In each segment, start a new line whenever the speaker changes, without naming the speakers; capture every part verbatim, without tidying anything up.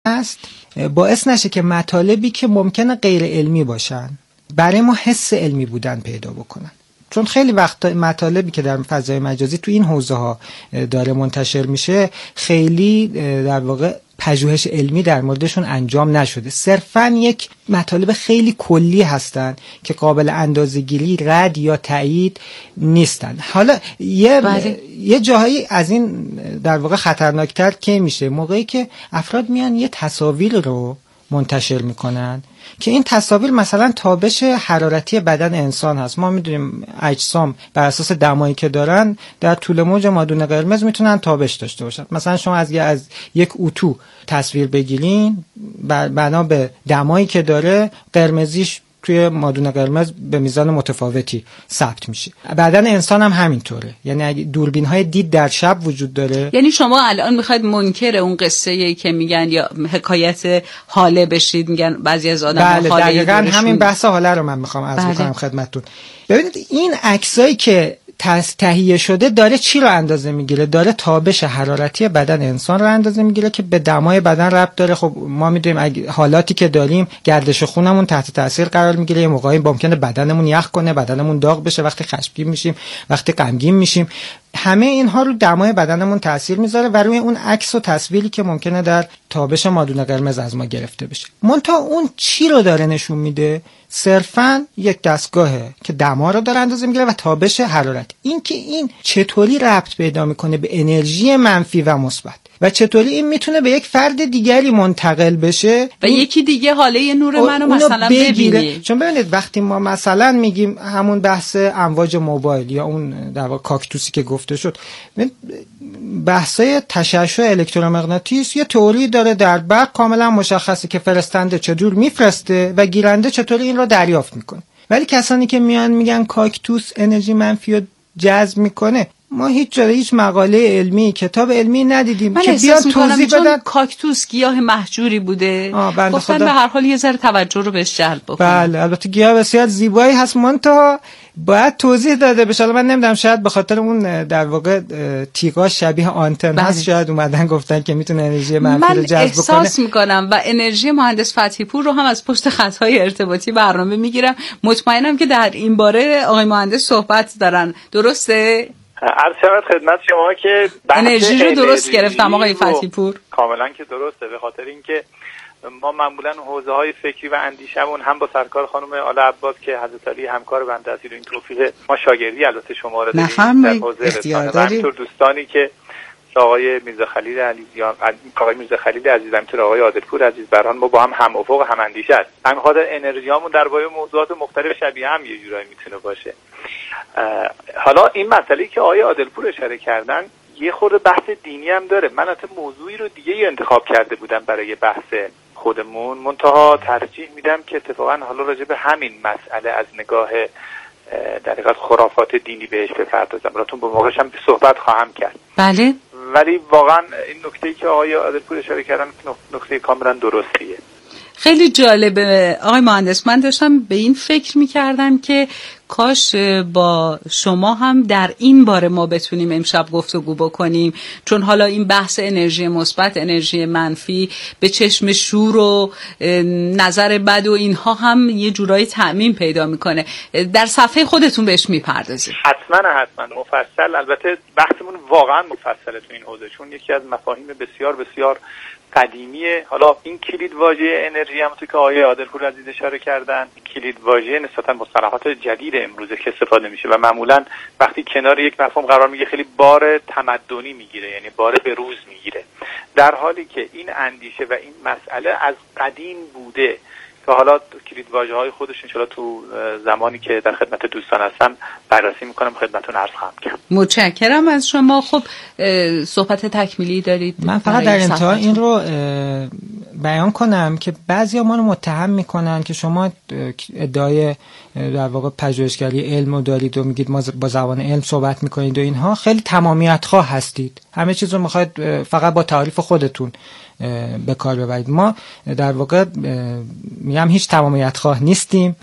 است باعث نشه که مطالبی که ممکنه غیر علمی باشن برای ما حس علمی بودن پیدا بکنن. چون خیلی وقت مطالبی که در فضای مجازی تو این حوزه ها داره منتشر میشه خیلی در واقع پژوهش علمی در موردشون انجام نشده، صرفاً یک مطالب خیلی کلی هستن که قابل اندازه‌گیری، رد یا تایید نیستن. حالا یه بله. یه جاهایی از این در واقع خطرناکتر که میشه موقعی که افراد میان یه تصاویر رو منتشر میکنن که این تصاویر مثلا تابش حرارتی بدن انسان هست. ما میدونیم اجسام بر اساس دمایی که دارن در طول موج مادون قرمز میتونن تابش داشته باشن. مثلا شما از از یک اتو تصویر بگیرین بنا به دمایی که داره قرمزیش توی مادون قرمز به میزان متفاوتی ثبت میشه. بدن انسان هم همینطوره، یعنی اگه دوربین های دید در شب وجود داره.
یعنی شما الان میخواید منکر اون قصه‌ای که میگن یا حکایت حاله بشید، میگن بعضی از آدم‌ها
بله
حاله
دقیقاً همین بحث حاله رو من میخوام عرض
بله.
بکنم خدمتتون. ببینید این عکسایی که تهیه شده داره چی رو اندازه میگیره؟ داره تابش حرارتی بدن انسان رو اندازه میگیره که به دمای بدن ربط داره. خب ما میدونیم اگه حالاتی که داریم گردش خونمون تحت تاثیر قرار میگیره، یه موقعی ممکنه بدنمون یخ کنه، بدنمون داغ بشه وقتی خشمگین میشیم، وقتی غمگین میشیم، همه اینها رو دمای بدنمون تاثیر میذاره و روی اون عکس و تصویری که ممکنه در تابش مادون قرمز از ما گرفته بشه. منتها اون چی رو داره نشون میده؟ صرفاً یک دستگاهه که دما رو داره اندازه میگیره و تابش حرارت. این که این چطوری ربط پیدا میکنه به انرژی منفی و مثبت و چطوری این میتونه به یک فرد دیگری منتقل بشه
و یکی دیگه حاله نور منو مثلا ببینه.
چون ببینید وقتی ما مثلا میگیم همون بحث امواج موبایل یا اون در واقع کاکتوسی که گفته شد، بحثای تشعشع الکترومغناطیس یه تئوری داره در برق کاملا مشخصه که فرستنده چجور میفرسته و گیرنده چطوری این رو دریافت میکنه. ولی کسانی که میان میگن کاکتوس انرژی منفی رو جذب میکنه، ما هیچ جای هیچ مقاله علمی، کتاب علمی ندیدیم که بیاد توضیح بدن.
کاکتوس گیاه مهجوری بوده، گفتن به هر حال یه ذره توجه رو بهش جلب بکنه.
بله البته گیاه بسیار زیبایی هست، منتها باید توضیح داده بشه. من نمیدونم شاید به خاطر اون در واقع تیغاش شبیه آنتن بله. هست، شاید اومدن گفتن که میتونه انرژی منفی رو جذب بکنه. من
احساس میکنم و انرژی مهندس فتحی پور رو هم از پشت خطهای ارتباطی برنامه میگیرم. مطمئنم که در این باره آقای مهندس صحبت دارن، درسته؟
عرض شود خدمت شما که
انرژی رو درست گرفتم آقای فتحی پور.
کاملا که درسته، به خاطر اینکه ما معمولا حوزه های فکری و اندیشمون هم با سرکار خانم آله عباس که حضرت علی همکار بنده است، این توفیق ما شاگردی البته شما رو داریم در حوزه رسانه و همینطور دوستانی که آقای میرزا خلیل عزیزیان، آقای میرزا خلیل عزیز، همینطور آقای عادلپور عزیز، بران ما با هم هم افق و هم اندیشه است. همین خاطر انرژیامون درباره موضوعات مختلف شبیه هم یه جورایی میتونه باشه. حالا این مسئله که آقای عادلپور اشاره کردن یه خورده بحث دینی هم داره. من البته موضوعی رو دیگه انتخاب کرده بودم برای بحث خودمون، منتها ترجیح میدم که اتفاقا حالا راجع به همین مسئله از نگاه در حقیقت خرافات دینی بهش بپردازم. براتون به موقعش هم صحبت خواهم کرد.
بله.
ولی واقعا این نکته‌ای که آقای عادلپور اشاره کردن نکته کاملا درستیه.
خیلی جالبه آقای مهندس. من داشتم به این فکر میکردم که کاش با شما هم در این باره ما بتونیم امشب گفتگو بکنیم، چون حالا این بحث انرژی مثبت، انرژی منفی به چشم شور و نظر بد و اینها هم یه جورایی تعمیم پیدا میکنه. در صفحه خودتون بهش میپردازید؟
حتما حتما مفصل. البته بحثمون واقعا مفصله تو این حوزه، چون یکی از مفاهیم بسیار بسیار قدیمیه. حالا این کلید واژه انرژی همونطور که آقای عادلپور عزیز اشاره کردن، کلید واژه نسبتا مصطلحات جدید امروزه که استفاده میشه و معمولا وقتی کنار یک مفهوم قرار میگیره خیلی بار تمدنی میگیره، یعنی بار به روز میگیره، در حالی که این اندیشه و این مسئله از قدیم بوده که حالا کلید واژه های خودش انشالله تو زمانی که در خدمت دوستان هستم بررسی میکنم، خدمتتون عرض خواهم کرد.
متشکرم از شما. خب صحبت تکمیلی دارید؟
من فقط در انتها این رو بیان کنم که بعضیا ما رو متهم میکنن که شما ادعای در واقع پژوهشگری علم رو دارید و میگید ما با زبان علم صحبت میکنید و اینها، خیلی تمامیت خواه هستید، همه چیز رو میخواید فقط با تعریف خودتون به کار ببرید. ما در واقع میگم هیچ تمامیت خواه نیستیم،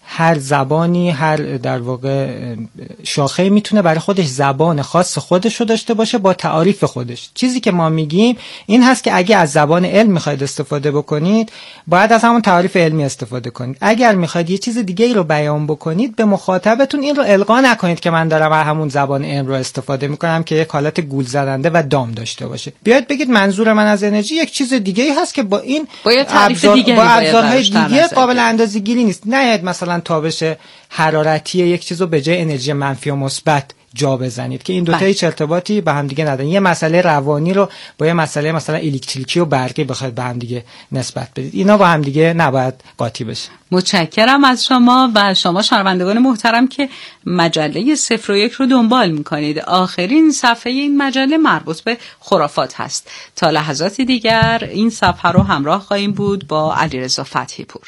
هر زبانی، هر در واقع شاخه میتونه برای خودش زبان خاص خودش رو داشته باشه با تعاریف خودش. چیزی که ما میگیم این هست که اگه از زبان علم میخواید استفاده بکنید باید از همون تعاریف علمی استفاده کنید. اگر میخواید یه چیز دیگه ای رو بیان بکنید به مخاطبتون این رو القا نکنید که من دارم از همون زبان علم رو استفاده میکنم که یک حالت گول زدنده و دام داشته باشه. بیاید بگید منظور من از انرژی یک چیز دیگه ای هست که با این ابزار با ابزارهای دیگه قابل اندازه‌گیری نیست. نه مثلا تابش حرارتی یک چیز رو به جای انرژی منفی و مثبت جا بزنید که این دو تا هیچ ارتباطی به هم دیگه ندارن. یه مسئله روانی رو با یه مسئله مثلا الکتریکی و برقی بخواید به هم دیگه نسبت بدید، اینا با هم دیگه نباید قاطی بشه.
متشکرم از شما و شما شنوندگان محترم که مجله صفر و یک رو دنبال میکنید. آخرین صفحه این مجله مربوط به خرافات هست. تا لحظاتی دیگر این صفحه رو همراه خواهیم بود با علیرضا فتحی پور.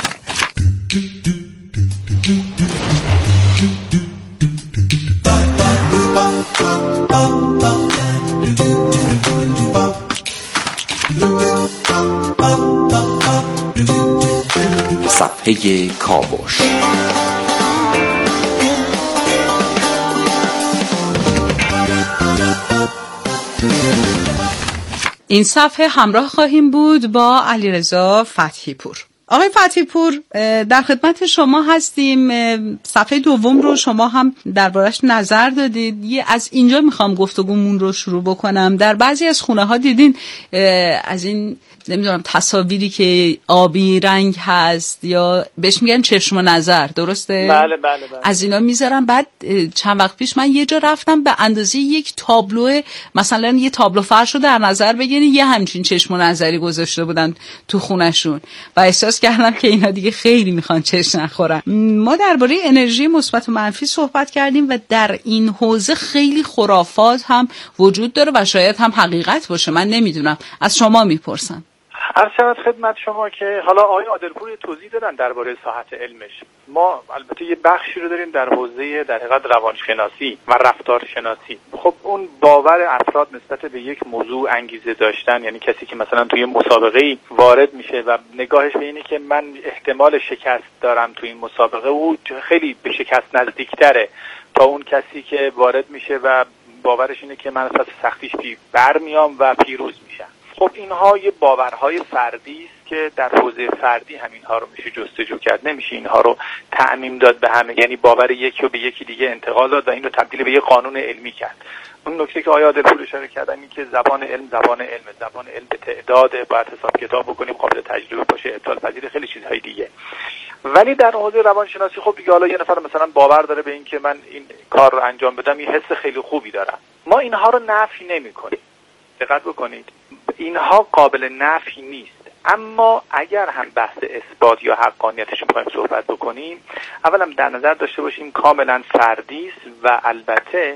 صفحه کاوش.
این صفحه همراه خواهیم بود با علیرضا فتحی پور. آقای فتحی پور در خدمت شما هستیم. صفحه دوم رو شما هم دربارش نظر دادید. یه از اینجا میخوام گفتگومون رو شروع بکنم. در بعضی از خونه ها دیدین از این نمیدونم تصاویری که آبی رنگ هست یا بهش میگن چشم و نظر، درسته؟
بله بله بله.
از اینا میذارن. بعد چند وقت پیش من یه جا رفتم به اندازه یک تابلو، مثلا یه تابلو فرش رو در نظر بگیرین یه همچین چشم و نظری گذاشته بودن تو خونشون و احساس کردم که اینا دیگه خیلی میخوان چشم نخورن. ما درباره انرژی مثبت و منفی صحبت کردیم و در این حوزه خیلی خرافات هم وجود داره و شاید هم حقیقت باشه، من نمیدونم. از شما میپرسم.
عرض شود خدمت شما که حالا آقای عادلپور توضیح دادن درباره ساحت علمش. ما البته یه بخشی رو داریم در حوزه در حقیقت روانشناسی و رفتارشناسی. خب اون باور افراد نسبت به یک موضوع انگیزه داشتن، یعنی کسی که مثلا توی مسابقه وارد میشه و نگاهش به اینه که من احتمال شکست دارم توی این مسابقه، او خیلی به شکست نزدیکتره تا اون کسی که وارد میشه و باورش اینه که من از سختیش پی برمیام و پیروز میشم. خب اینها یه باورهای فردی است که در حوزه فردی همینها رو میشه جستجو کرد، نمیشه اینها رو تعمیم داد به همه، یعنی باور یکی رو به یکی دیگه انتقال داد و این رو تبدیل به یه قانون علمی کرد. اون نکته که آقای عادلپور اشاره کردن این که زبان علم زبان علم زبان علم به تعداد باید حساب کتاب بکنیم، قابل تجربه باشه، ابطال پذیر، خیلی چیزهای دیگه. ولی در حوزه روانشناسی خب دیگه حالا یه نفر مثلا باور داره به این که من این کار رو انجام بدم، یه حس خیلی خوبی دارم. ما اینها رو نفی نمی‌کنیم. دقت بکنید، اینها قابل نفی نیست. اما اگر هم بحث اثبات یا حقانیتش می‌خوایم صحبت بکنیم، اولا در نظر داشته باشیم کاملا فردی است و البته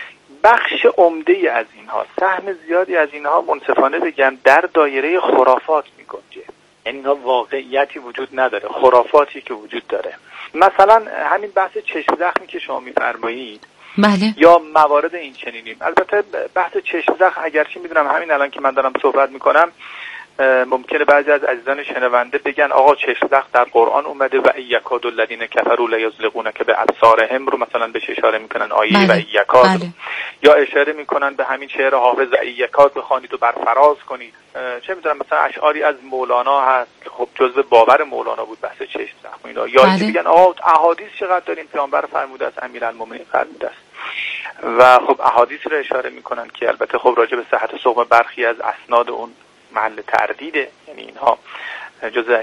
بخش عمده از اینها، سهم زیادی از اینها منصفانه بگم در دایره خرافات می‌گنجه. یعنی اینها واقعیتی وجود نداره، خرافاتی که وجود داره. مثلا همین بحث چشم زخمی که شما می‌فرمایید،
بله.
یا موارد این چنینیم. البته بحث چشم زخم اگرچه میدونم همین الان که من دارم صحبت میکنم ممکنه بعضی از عزیزان شنونده بگن آقا چشم زخم در قرآن اومده و یکاد الذین کفروا لیزلقونک بابصارهم رو مثلا بهش اشاره میکنن آیه بله. و یکاد بله. یا اشاره میکنن به همین شعر حافظ و یکاد بخوانید و برفراز کنید. چه میدونم مثلا اشعاری از مولانا هست که خب جزء باور مولانا بود بحث چشم زخم اینا. یا بله. میگن آقا احادیث چقدر داریم، پیامبر فرموده است، امیرالمومنین فرموده است و خب احادیث رو اشاره میکنن که البته خب راجع به صحت سقم برخی از اسناد اون محل تردیده، یعنی اینها جزء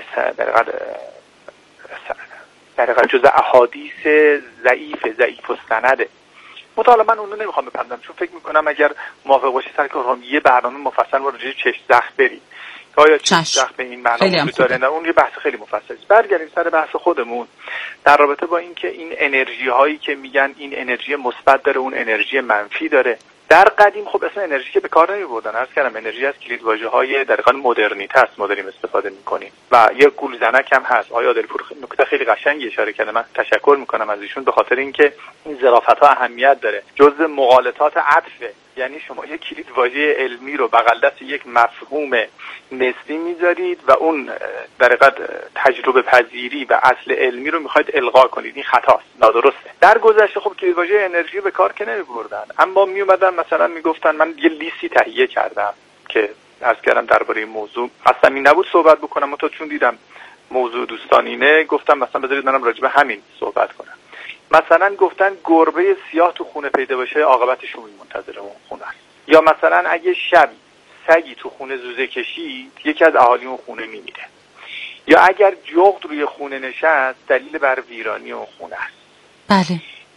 در حقیقت جزء احادیث ضعیف ضعیف السنده. مطالعه من اون رو نمیخوام بپردازم چون فکر میکنم اگر موافق باشی سر کار یه برنامه مفصل با راجع به چشم زخم بریم که آیا چشم زخم به این معنی وجود داره نه، اون یه بحث خیلی مفصلی است. برگردیم سر بحث خودمون در رابطه با این که این انرژی هایی که میگن این انرژی مثبت داره اون انرژی منفی داره. در قدیم خب اسم انرژی که به کار نمی‌بردن، عرض کردم انرژی از کلیدواژه‌های در واقع مدرنیته است ما داریم استفاده می‌کنیم و یه گولزنک هم هست. آیا عادلپور نکته خیلی قشنگی اشاره کرده، من تشکر می‌کنم از ایشون به خاطر اینکه این ظرافت‌ها اهمیت داره. جزء مغالطات عطفه یعنی شما یک کلید واژه علمی رو بغل دست یک مفهوم نسبی میذارید و اون در حقیقت تجربه پذیری و اصل علمی رو میخواید الغا کنید. این خطاست، نادرسته. در گذشته خب کلید واژه انرژی رو به کار که نمیبردن، اما میومدن مثلا میگفتن من یه لیستی تهیه کردم که عرض کردم درباره این موضوع اصلا این نبود صحبت بکنم، من تا چون دیدم موضوع دوستانینه گفتم مثلا بذارید منم راجع به همین صحبت کنم. مثلا گفتن گربه سیاه تو خونه پیدا بشه عاقبت شومی منتظر اون خونه است. یا مثلا اگه شبی سگی تو خونه زوزه کشید یکی از اهالی اون خونه میمیره. یا اگر جغد روی خونه نشست دلیل بر ویرانی اون خونه است.
بله.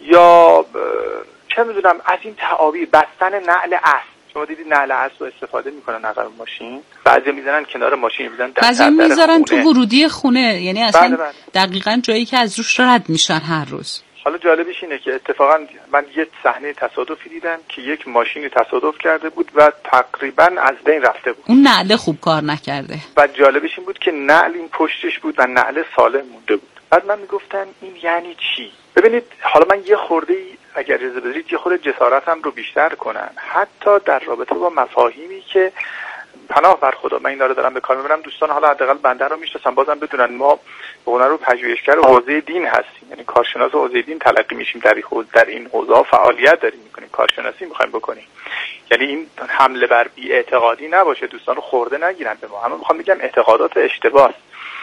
یا چه میدونم از این تعابیر، بستن نعل اسب. شما دیدید نعل اسب رو استفاده میکنن نقل ماشین، بعضی میذارن کنار ماشین، میذارن در
بعضی میذارن تو ورودی خونه، یعنی اصلا بله بله. دقیقاً جایی که از روش رد میشن هر روز.
حالا جالبش اینه که اتفاقا من یه صحنه تصادفی دیدم که یک ماشینی تصادف کرده بود و تقریبا از بین رفته بود.
اون نعل خوب کار نکرده.
و جالبش این بود که نعل این پشتش بود و نعل سالم مونده بود. بعد من میگفتم این یعنی چی؟ ببینید حالا من یه خورده اگر اجازه بدید یه خورده جسارتم رو بیشتر کنم، حتی در رابطه با مفاهیمی که پناه بر خدا من اینا رو دارم به کار میبرم. دوستان حالا حداقل بنده رو میشناسن، بازم بدونن ما به قول رو پژوهشگر حوزه دین هستیم، یعنی کارشناس حوزه دین تلقی میشیم، در این حوزه در این حوزه فعالیت داریم میکنیم، کارشناسی میخوایم بکنیم. یعنی این حمله بر بی اعتقادی نباشه، دوستان رو خورده نگیرن به ما. همه میخوام بگم اعتقادات اشتباهه.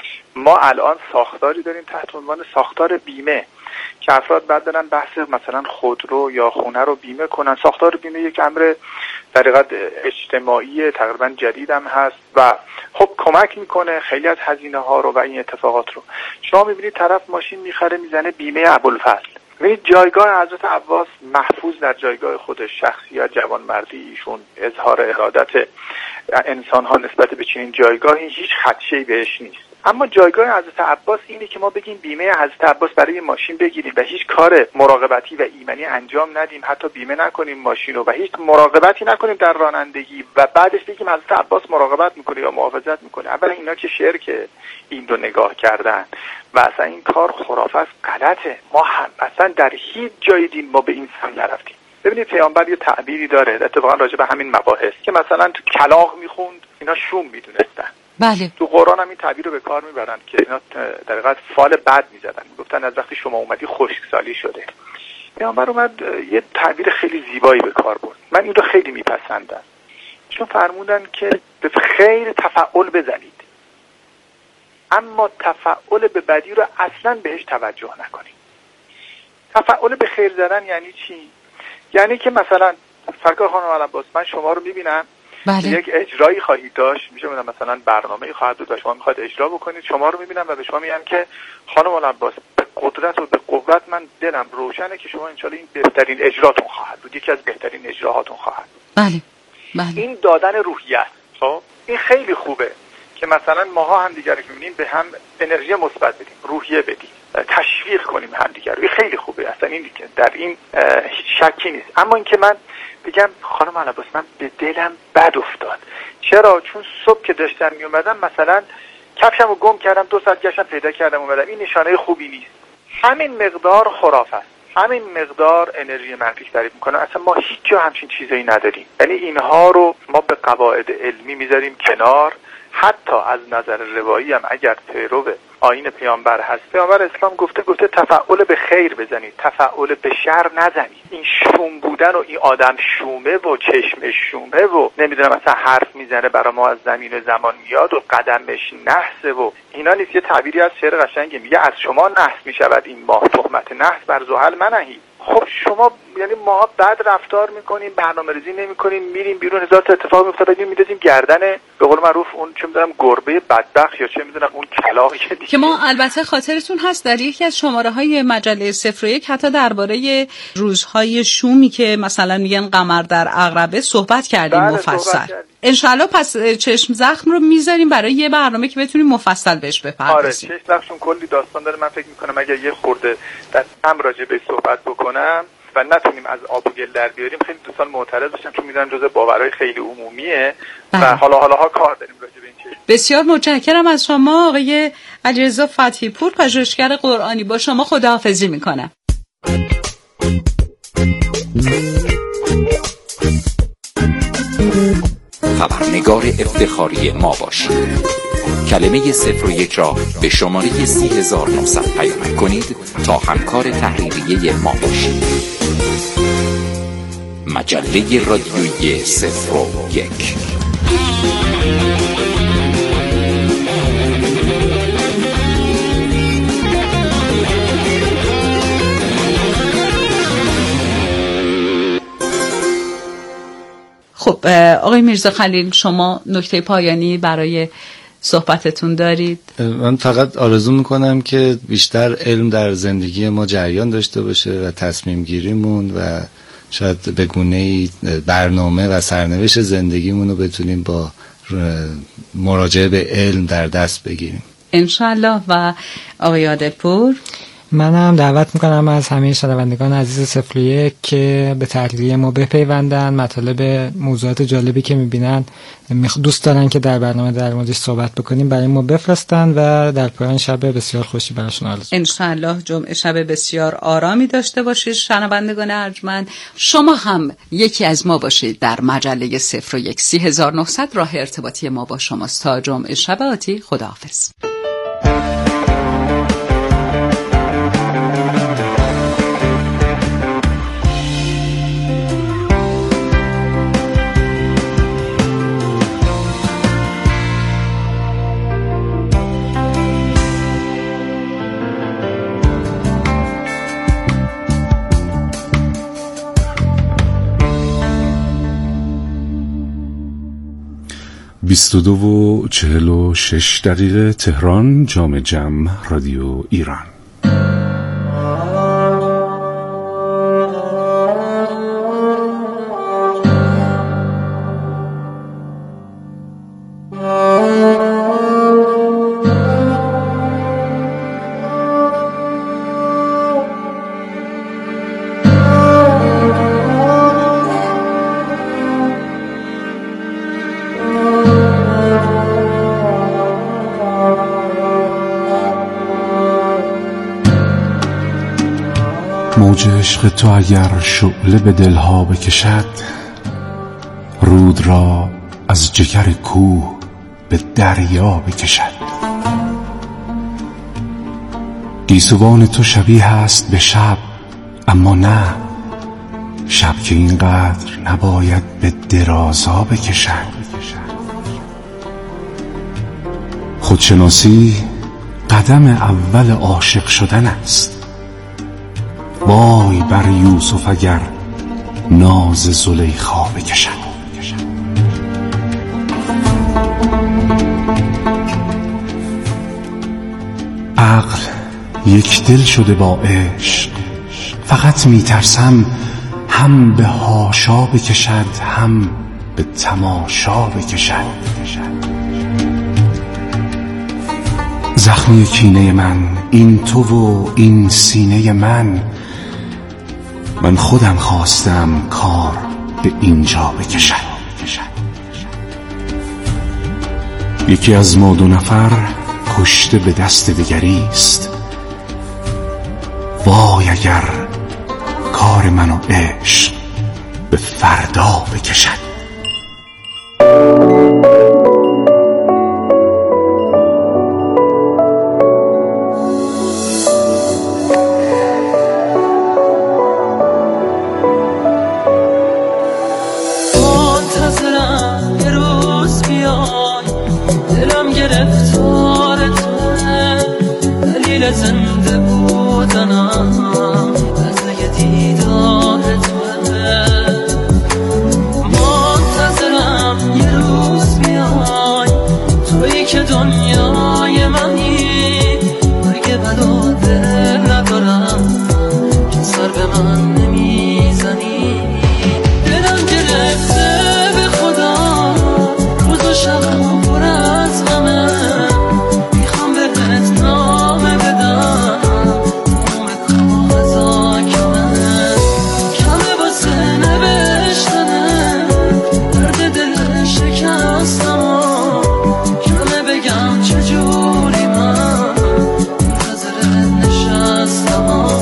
ما الان ساختاری داریم تحت عنوان ساختار بیمه که افراد بعد دارن بحث مثلا خودرو یا خونه رو بیمه کنن. ساختار بیمه یک امر در حقیقت اجتماعی تقریبا جدید هم هست و خب کمک میکنه خیلی از هزینه ها رو و این اتفاقات رو. شما میبینید طرف ماشین میخره میزنه بیمه ابوالفضل. ببینید جایگاه حضرت عباس محفوظ در جایگاه خودش، شخصیت جوانمردی ایشون، اظهار ارادت انسان ها نسبت به چنین جایگاهی هیچ خدشه‌ای بهش نیست. اما جایگاه حضرت عباس اینه که ما بگیم بیمه حضرت عباس برای ماشین بگیریم و هیچ کار مراقبتی و ایمنی انجام ندیم، حتی بیمه نکنیم ماشین رو و هیچ مراقبتی نکنیم در رانندگی و بعدش بگیم حضرت عباس مراقبت میکنه یا محافظت میکنه. اولا اینا که شرکه این رو نگاه کردن و اصلا این کار خرافه است، غلطه. ما هم اصلا در هیچ جای دین ما به این سمت نرفتیم. ببینید پیامبر یه تعبیری داره اتفاقا راجع به همین مباحث که مثلا تو کلاغ میخوند اینا شوم میدونستن.
بله.
تو قرآن هم این تعبیر رو به کار میبرن که اینا در حقیقت فال بد میزدن، میگفتن از وقتی شما اومدی خشکسالی شده. پیامبر اومد یه تعبیر خیلی زیبایی به کار برد، من این رو خیلی میپسندم. چون فرمودن که به خیر تفعل بزنید اما تفعل به بدی رو اصلا بهش توجه نکنید. تفعل به خیر زدن یعنی چی؟ یعنی که مثلا سرکار خانم عباس من شما رو میبینم
بله.
یک اجرایی خواهید داشت، میشه میگم مثلا برنامه‌ای خواهد بود و شما میخواید اجرا بکنید، شما رو میبینم و به شما میگم که خانم عباس به قدرت و به قوت من دلم روشنه که شما انشالله این بهترین اجراتون خواهد بود، یکی از بهترین اجراهاتون خواهد بود.
بله. بله.
این دادن روحیه. خب این خیلی خوبه که مثلا ماها هم دیگر رو میبینیم به هم انرژی مثبت بدیم، روحیه بدیم، تشویق کنیم همدیگر رو. خیلی خوبه، اصلا این در این هیچ شکی نیست. اما اینکه من بگم خانم عباس من به دلم بد افتاد، چرا؟ چون صبح که داشتم می اومدم مثلا کفشمو گم کردم، دو ساعت گشتم پیدا کردم اومدم، این نشانه خوبی نیست. همین مقدار خرافه است، همین مقدار انرژی منفی تعریف میکنه. اصلا ما هیچ جا همچین چیزایی نداریم. یعنی اینها رو ما به قواعد علمی میذاریم کنار. حتی از نظر روایی هم اگر پیرو آیین پیامبر هست، پیامبر اسلام گفته گفته تفعل به خیر بزنید، تفعل به شر نزنید. این شوم بودن و این آدم شومه و چشم شومه و نمیدونم مثلا حرف میزنه برای ما از زمین زمان میاد و قدمش نحسه و اینا نیست. یه تعبیری از شعر قشنگی میگه از شما نحس میشود این ماه، تهمت نحس بر زحل منهید. خب شما یعنی ما بد رفتار میکنیم، برنامه‌ریزی نمیکنیم، میریم بیرون هزار تا اتفاق میفته، بعد میذاریم گردن به قول معروف اون چه میدونم گربه بدبخت یا چه میدونم اون کلاغی که
که ما البته خاطرتون هست در یکی از شماره‌های مجله صفر و یک حتی درباره روزهای شومی که مثلا میگن قمر در عقربه صحبت کردیم مفصل. انشالله پس چشم زخم رو میذاریم برای یه برنامه که بتونیم مفصل بهش بپردازیم.
آره چشم زخمشون کلی داستان داره. من فکر میکنم اگر یه خورده در هم راجع به صحبت بکنم و نتونیم از آب و گل در بیاریم خیلی دوستان معترض بشن، چون میدونن جزء باورهای خیلی عمومیه بله. و حالا حالا ها کار داریم راجع به این چشم.
بسیار متشکرم از شما آقای علیرضا فتحی پور، پژوهشگر قرآنی. با شما خداحافظی میکنم.
خبرنگار افتخاری ما باشید. کلمه صفر و یک را به شماره سی هزار و نهصد پیام کنید تا همکار تحریریه ما باشید. مجله رادیویی صفر و یک.
خب آقای میرزا خلیل، شما نکته پایانی برای صحبتتون دارید؟
من فقط آرزو میکنم که بیشتر علم در زندگی ما جریان داشته باشه و تصمیم گیریمون و شاید به گونه‌ای برنامه و سرنوشت زندگیمون رو بتونیم با مراجعه به علم در دست بگیریم
انشالله. و آقای عادلپور؟
من هم دعوت میکنم از همه شنوندگان عزیز صفر و یک که به تحلیلیه ما بپیوندن، مطالب موضوعات جالبی که میبینن دوست دارن که در برنامه در موردش صحبت بکنیم برای ما بفرستن و در پایان شب بسیار خوشی براشون آرزو می‌کنم.
انشالله جمعه شب بسیار آرامی داشته باشید. شنوندگان ارجمند، شما هم یکی از ما باشید در مجله صفر و یک. سی هزار و نهصد راه ارتباطی ما با شماست. تا جمعه شب آتی، خداحافظ.
بیست و دو و چهل و شش دقیقه تهران، جام جم، رادیو ایران. موج عشق تو اگر شعله به دلها بکشد، رود را از جگر کوه به دریا بکشد. گیسوان تو شبیه است به شب، اما نه، شب که اینقدر نباید به درازا بکشد. خودشناسی قدم اول عاشق شدن است. وای بر یوسف اگر ناز زلیخا بکشد. عقل یک دل شده با عشق، فقط میترسم هم به حاشا بکشد هم به تماشا بکشد. زخمی کینه من این تو و این سینه من، من خودم خواستم کار به اینجا بکشد. یکی از ما دو نفر کشته به دست دگری است. وای اگر کار من و عشق به فردا بکشد.
زنده بودنم لحظه دیدار توه، منتظرم یه روز بیای تویی که دنیای منی. مگه بلا دل ندارم که سر به من نمیزنی؟ دلم گرفته به خدا روز و شبم پر از غمه، میخوام بهت نامه بدم نام کاغذا کمه کمه واسه نوشتنه درد دل شکستم کمه بگم چجوری من منتظر نشستم.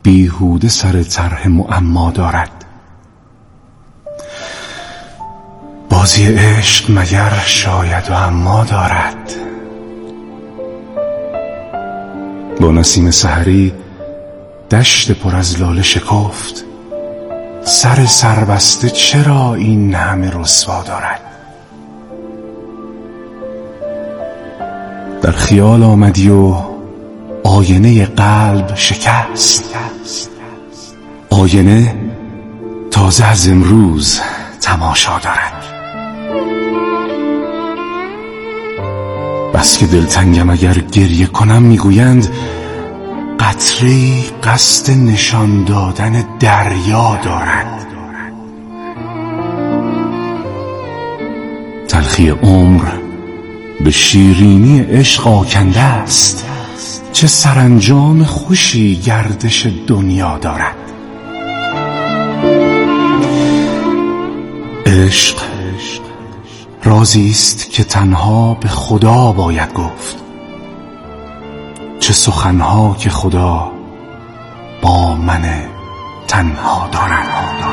بیهوده سر طرح معما دارد. بازی عشق مگر شاید و اما دارد. با نسیم سحری دشت پر از لاله شکفت، سر سربسته چرا این همه رسوا دارد؟ در خیال آمدی و آینه قلب شکست، آینه تازه از امروز تماشا دارد. بس که دلتنگم اگر گریه کنم، میگویند قطره‌ای قصد نشان دادن دریا دارد. تلخی عمر به شیرینی عشق آکنده است، چه سرانجام خوشی گردش دنیا دارد. عشق رازی است که تنها به خدا باید گفت، چه سخنها که خدا با من تنها دارد.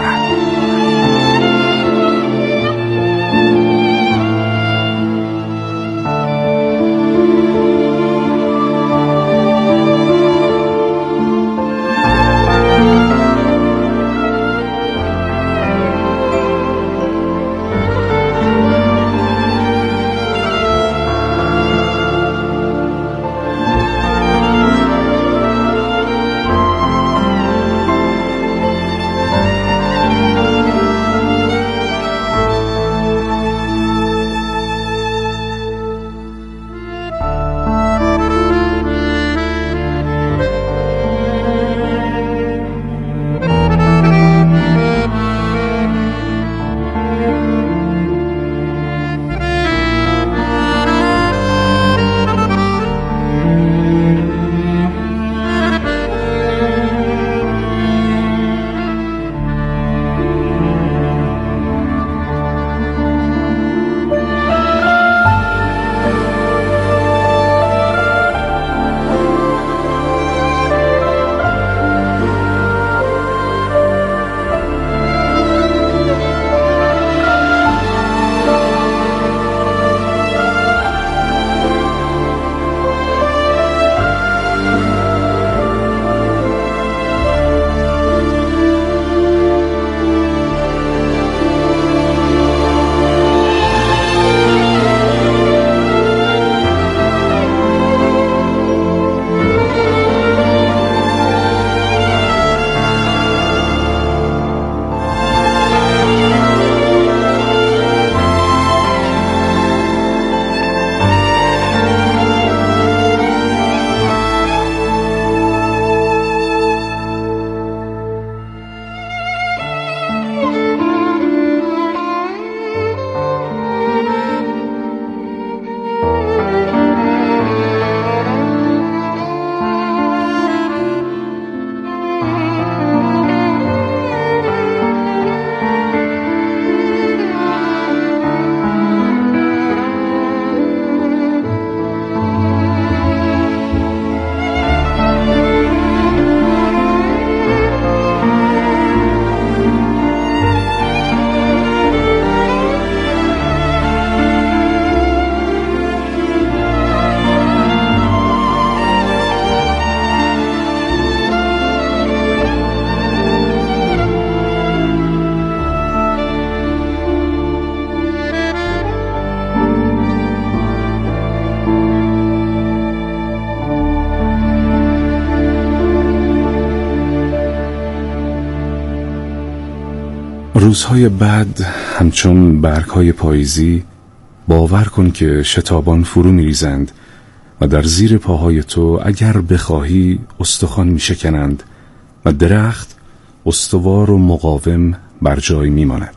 روزهای بعد همچون برگ‌های پاییزی باور کن که شتابان فرو می‌ریزند و در زیر پاهای تو اگر بخواهی استخوان می‌شکنند و درخت استوار و مقاوم بر جای می‌ماند.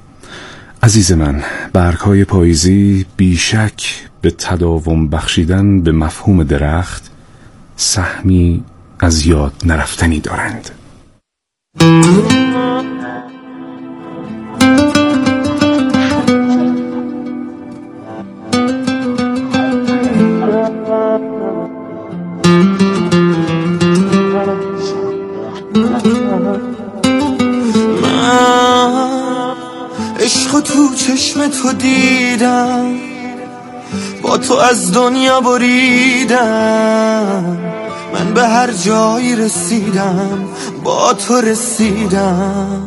عزیز من، برگ‌های پاییزی بیشک به تداوم بخشیدن به مفهوم درخت سهمی از یاد نرفتنی دارند.
چشم تو دیدم، با تو از دنیا بریدم، من به هر جایی رسیدم با تو رسیدم.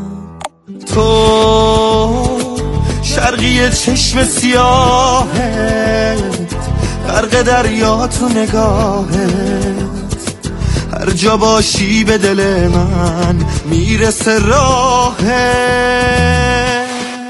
تو شرقی چشم سیاهت، غرق دریا تو نگاهت، هر جا باشی به دل من میرسه راهت.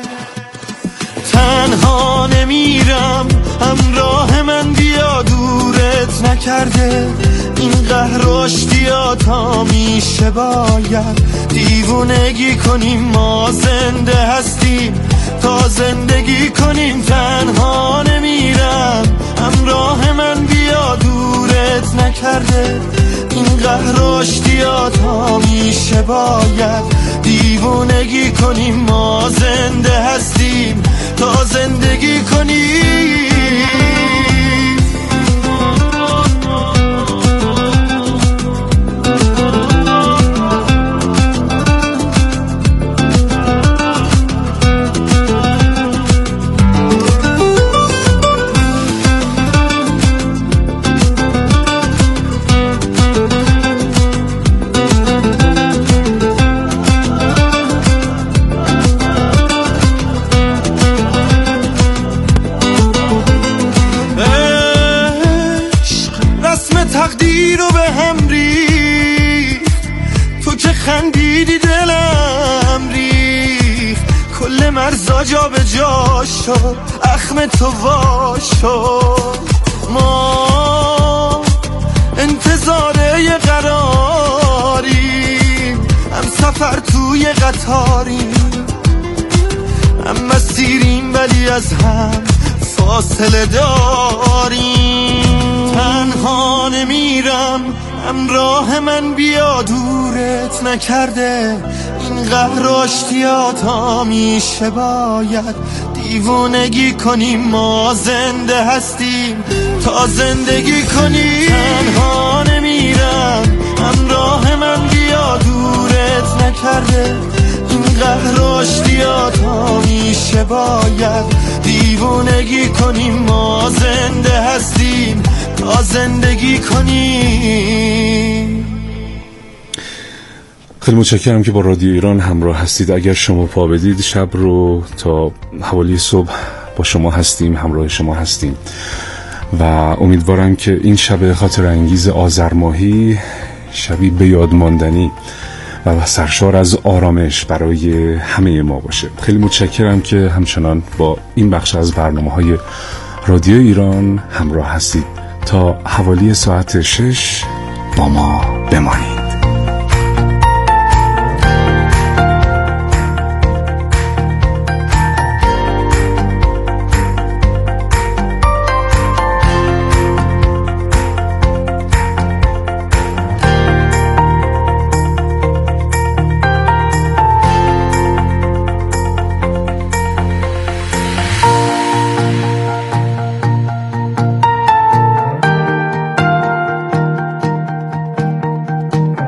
تنها نمیرم، همراه من بیا، دورت نکرده این قهر و اشتیاط ها میشه. باید دیوونگی کنیم، ما زنده هستیم تا زندگی کنیم. تنها نمیرم، همراه من بیا، دورت نکرده این قهر و اشتیاط ها میشه. باید دیوونگی کنیم، ما زنده هستیم تا زندگی کنیم. تقدیر رو به هم ریخت، تو که خندیدی دلم ریخت، کل مرزا جا به جا شد، اخم تو وا شد. ما انتظار یه قراریم، هم سفر توی قطاریم، هم مسیریم ولی از هم فاصله داریم. تنها نمیرم، همراه من بیا، دورت نکرده این قهر و اشتیاط ها میشه. باید دیوونگی کنیم، ما زنده هستیم تا زندگی کنیم. تنها نمیرم، همراه من بیا، دورت نکرده این قهر و اشتیاط ها میشه. باید دیوونگی کنیم، ما زنده هستیم تا زندگی کنیم.
خیلی متشکرم که با رادیو ایران همراه هستید. اگر شما پا بدید شب رو تا حوالی صبح با شما هستیم، همراه شما هستیم و امیدوارم که این شب خاطر انگیز آذر ماهی شبی به یاد ماندنی و سرشار از آرامش برای همه ما باشه. خیلی متشکرم که همچنان با این بخش از برنامه‌های رادیو ایران همراه هستید. تا حوالی ساعت شش با ما بمانید.